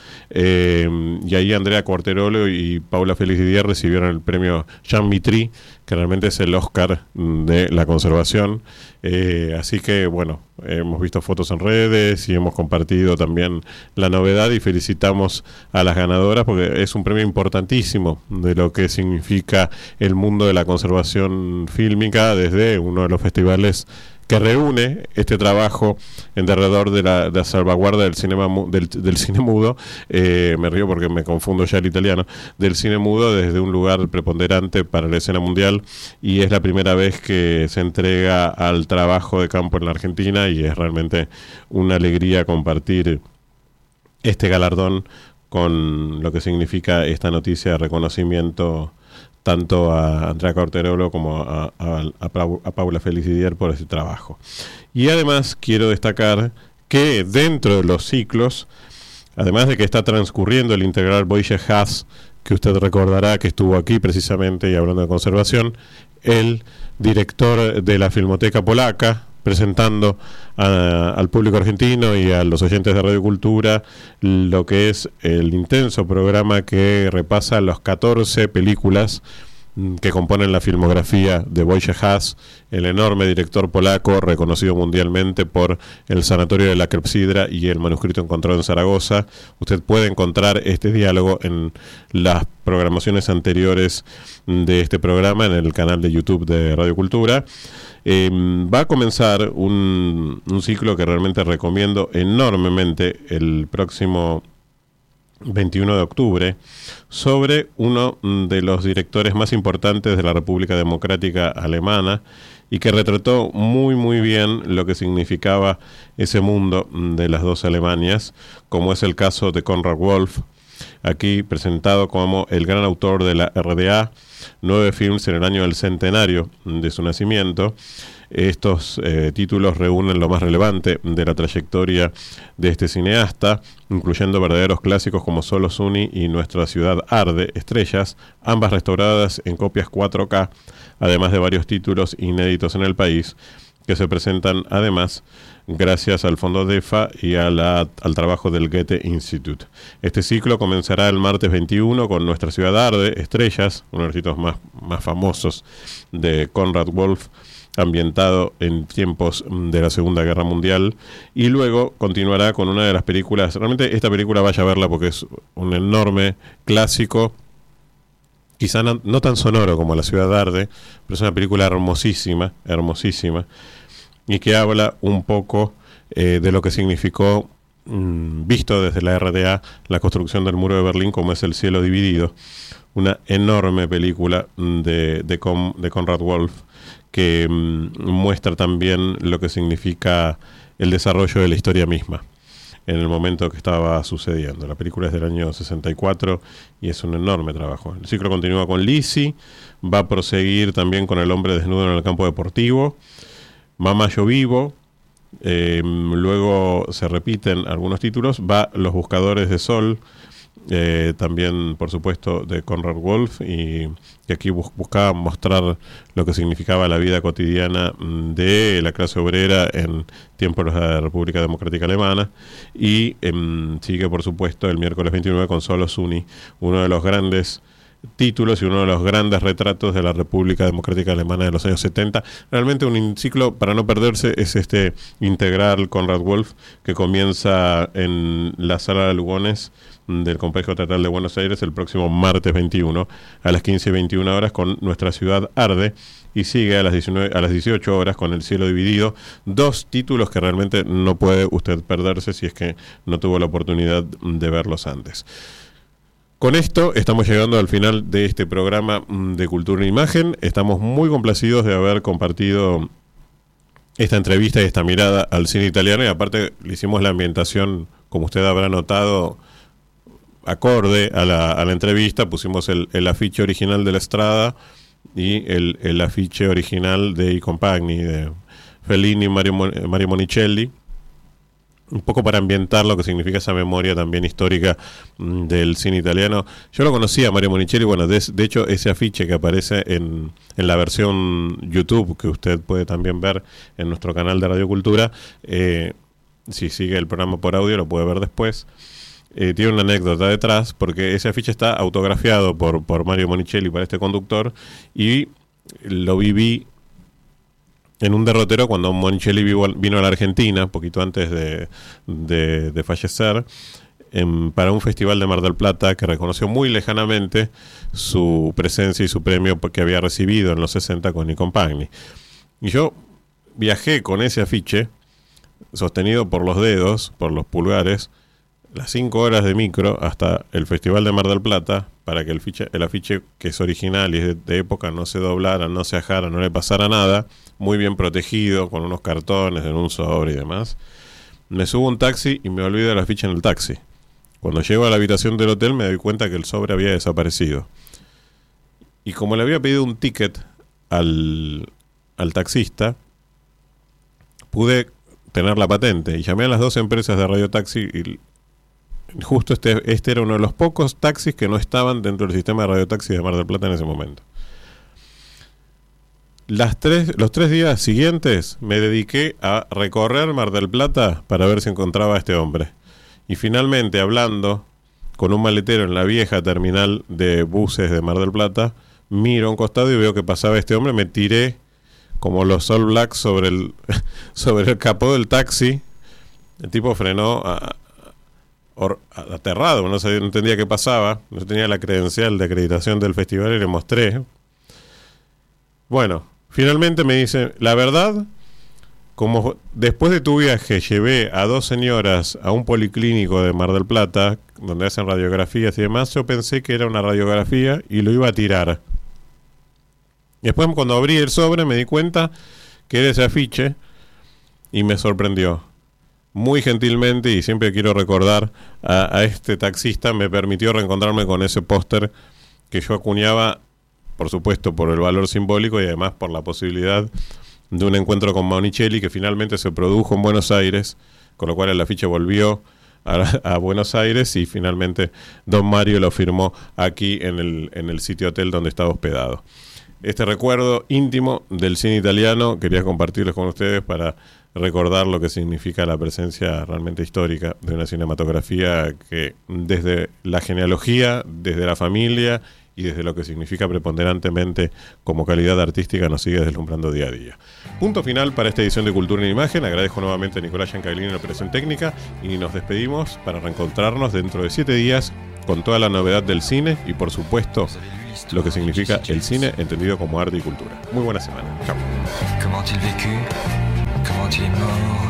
y ahí Andrea Quarterolo y Paula Félix Didier recibieron el premio Jean Mitry, que realmente es el Oscar de la conservación. Así que bueno, hemos visto fotos en redes y hemos compartido también la novedad, y felicitamos a las ganadoras porque es un premio importantísimo de lo que significa el mundo de la conservación fílmica, desde uno de los festivales que reúne este trabajo en derredor de la salvaguarda del del cine mudo. Me río porque me confundo ya el italiano, del cine mudo desde un lugar preponderante para la escena mundial, y es la primera vez que se entrega al trabajo de campo en la Argentina, y es realmente una alegría compartir este galardón con lo que significa esta noticia de reconocimiento tanto a Andrea Quarterolo como a Paula Félix Didier por ese trabajo. Y además quiero destacar que dentro de los ciclos, además de que está transcurriendo el integral Wojciech Haas, que usted recordará que estuvo aquí precisamente y hablando de conservación, el director de la Filmoteca Polaca, presentando al público argentino y a los oyentes de Radio Cultura lo que es el intenso programa que repasa las 14 películas que componen la filmografía de Wojciech Haas, el enorme director polaco reconocido mundialmente por El Sanatorio de la Clepsidra y El Manuscrito Encontrado en Zaragoza. Usted puede encontrar este diálogo en las programaciones anteriores de este programa en el canal de YouTube de Radio Cultura. Va a comenzar un ciclo que realmente recomiendo enormemente el próximo 21 de octubre, sobre uno de los directores más importantes de la República Democrática Alemana, y que retrató muy muy bien lo que significaba ese mundo de las dos Alemanias, como es el caso de Konrad Wolf, aquí presentado como el gran autor de la RDA, 9 films en el año del centenario de su nacimiento. Estos títulos reúnen lo más relevante de la trayectoria de este cineasta, incluyendo verdaderos clásicos como Solo Suni y Nuestra ciudad arde, estrellas, ambas restauradas en copias 4K, además de varios títulos inéditos en el país, que se presentan además gracias al Fondo DEFA y al trabajo del Goethe Institute. Este ciclo comenzará el martes 21 con Nuestra ciudad arde, estrellas, uno de los títulos más famosos de Konrad Wolf, ambientado en tiempos de la Segunda Guerra Mundial, y luego continuará con una de las películas, realmente esta película vaya a verla porque es un enorme clásico, quizá no tan sonoro como La ciudad arde, pero es una película hermosísima, hermosísima, y que habla un poco de lo que significó, visto desde la RDA, la construcción del muro de Berlín, como es El cielo dividido, una enorme película de Konrad Wolf, que muestra también lo que significa el desarrollo de la historia misma en el momento que estaba sucediendo. La película es del año 64 y es un enorme trabajo. El ciclo continúa con Lisi, va a proseguir también con El hombre desnudo en el campo deportivo, Mamá yo vivo, luego se repiten algunos títulos, va Los buscadores de sol, también por supuesto de Conrad Wolf, y que aquí buscaba mostrar lo que significaba la vida cotidiana de la clase obrera en tiempos de la República Democrática Alemana, y sigue por supuesto el miércoles 29 con Solo Suni, uno de los grandes títulos y uno de los grandes retratos de la República Democrática Alemana de los años 70. Realmente un ciclo para no perderse es este integral Conrad Wolf, que comienza en la Sala de Lugones del Complejo Teatral de Buenos Aires el próximo martes 21 a las 15:21 horas con Nuestra Ciudad Arde, y sigue a las 18 horas con El Cielo Dividido, dos títulos que realmente no puede usted perderse si es que no tuvo la oportunidad de verlos antes. Con esto estamos llegando al final de este programa de Cultura e Imagen. Estamos muy complacidos de haber compartido esta entrevista y esta mirada al cine italiano, y aparte le hicimos la ambientación, como usted habrá notado, acorde a la entrevista. Pusimos el afiche original de La Strada y el afiche original de I Compagni, de Fellini y Mario Monicelli, un poco para ambientar lo que significa esa memoria también histórica del cine italiano. Yo lo conocía a Mario Monicelli, bueno, de hecho ese afiche que aparece en la versión YouTube, que usted puede también ver en nuestro canal de Radio Cultura, si sigue el programa por audio lo puede ver después. Tiene una anécdota detrás, porque ese afiche está autografiado por Mario Monicelli para este conductor, y lo viví en un derrotero cuando Monicelli vino a la Argentina, poquito antes de fallecer, para un festival de Mar del Plata, que reconoció muy lejanamente su presencia y su premio que había recibido en los 60 con I Compagni. Y yo viajé con ese afiche, sostenido por los dedos, por los pulgares, las 5 horas de micro hasta el Festival de Mar del Plata, para que el afiche, que es original y es de época, no se doblara, no se ajara, no le pasara nada, muy bien protegido, con unos cartones en un sobre y demás. Me subo a un taxi y me olvido el afiche en el taxi. Cuando llego a la habitación del hotel me doy cuenta que el sobre había desaparecido. Y como le había pedido un ticket al taxista, pude tener la patente, y llamé a las 2 empresas de radiotaxi, y justo este era uno de los pocos taxis que no estaban dentro del sistema de radiotaxi de Mar del Plata en ese momento. Los 3 días siguientes me dediqué a recorrer Mar del Plata para ver si encontraba a este hombre. Y finalmente, hablando con un maletero en la vieja terminal de buses de Mar del Plata, miro a un costado y veo que pasaba este hombre. Me tiré como los All Blacks sobre el capó del taxi. El tipo frenó aterrado, no entendía qué pasaba, no tenía la credencial de acreditación del festival, y le mostré. Bueno, finalmente me dice: la verdad, como después de tu viaje llevé a 2 señoras a un policlínico de Mar del Plata, donde hacen radiografías y demás, yo pensé que era una radiografía y lo iba a tirar. Y después, cuando abrí el sobre, me di cuenta que era ese afiche, y me sorprendió. Muy gentilmente, y siempre quiero recordar a este taxista, me permitió reencontrarme con ese póster que yo acuñaba, por supuesto por el valor simbólico y además por la posibilidad de un encuentro con Monicelli, que finalmente se produjo en Buenos Aires, con lo cual el afiche volvió a Buenos Aires, y finalmente don Mario lo firmó aquí en el sitio hotel donde estaba hospedado. Este recuerdo íntimo del cine italiano quería compartirles con ustedes para recordar lo que significa la presencia realmente histórica de una cinematografía que, desde la genealogía, desde la familia y desde lo que significa preponderantemente como calidad artística, nos sigue deslumbrando día a día. Punto final para esta edición de Cultura en Imagen. Agradezco nuevamente a Nicolás Giancaglini en la operación técnica, y nos despedimos para reencontrarnos dentro de 7 días con toda la novedad del cine y, por supuesto, lo que significa el cine entendido como arte y cultura. Muy buena semana. Chao. Comment il vécu? Comment il est mort?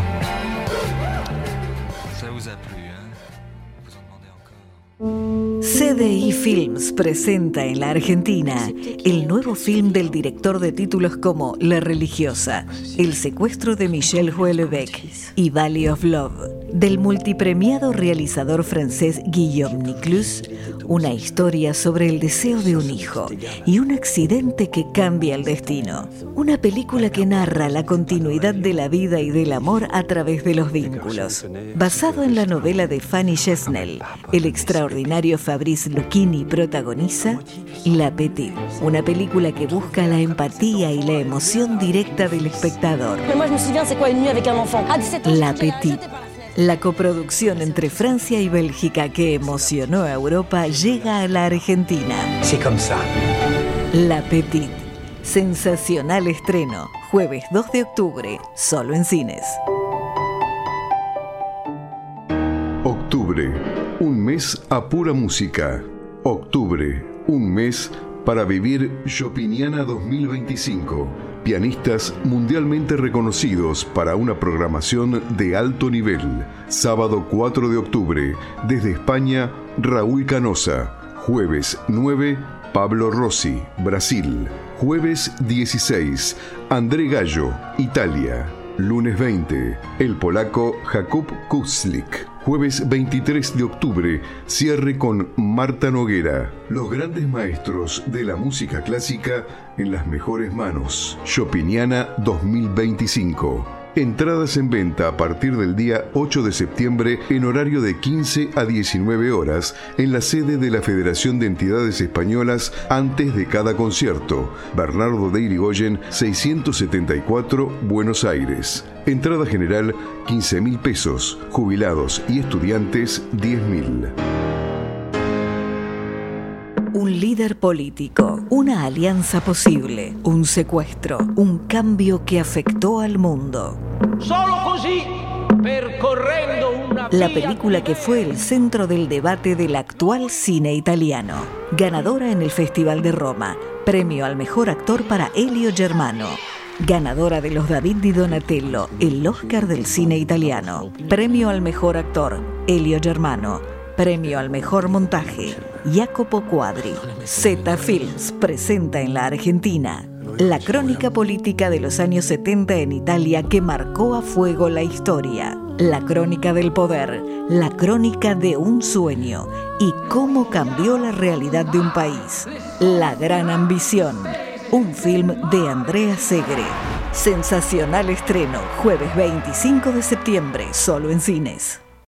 Ça vous a plu, hein? Vous en demandez encore. CDI Films presenta en la Argentina el nuevo film del director de títulos como La Religiosa, El secuestro de Michel Houellebecq y Valley of Love, del multipremiado realizador francés Guillaume Niclus, Una historia sobre el deseo de un hijo y un accidente que cambia el destino. Una película que narra la continuidad de la vida y del amor a través de los vínculos. Basado en la novela de Fanny Chesnel, el extraordinario Fabrice Lucchini protagoniza La Petite. Una película que busca la empatía y la emoción directa del espectador. La Petite. La coproducción entre Francia y Bélgica que emocionó a Europa llega a la Argentina. La Petite. Sensacional estreno. Jueves 2 de octubre, solo en cines. Octubre, un mes a pura música. Octubre, un mes para vivir Chopiniana 2025. Pianistas mundialmente reconocidos para una programación de alto nivel. Sábado 4 de octubre, desde España, Raúl Canosa. Jueves 9, Pablo Rossi, Brasil. Jueves 16, André Gallo, Italia. Lunes 20, el polaco Jakub Kuczlik. Jueves 23 de octubre, cierre con Marta Noguera. Los grandes maestros de la música clásica en las mejores manos. Chopiniana 2025. Entradas en venta a partir del día 8 de septiembre en horario de 15 a 19 horas en la sede de la Federación de Entidades Españolas antes de cada concierto. Bernardo de Irigoyen, 674, Buenos Aires. Entrada general, 15.000 pesos. Jubilados y estudiantes, 10.000. Un líder político, una alianza posible, un secuestro, un cambio que afectó al mundo. La película que fue el centro del debate del actual cine italiano. Ganadora en el Festival de Roma. Premio al mejor actor para Elio Germano. Ganadora de los David di Donatello, el Oscar del cine italiano. Premio al mejor actor, Elio Germano. Premio al mejor montaje, Jacopo Quadri. Zeta Films presenta en la Argentina la crónica política de los años 70 en Italia que marcó a fuego la historia. La crónica del poder, la crónica de un sueño y cómo cambió la realidad de un país. La gran ambición. Un film de Andrea Segre. Sensacional estreno, jueves 25 de septiembre, solo en cines.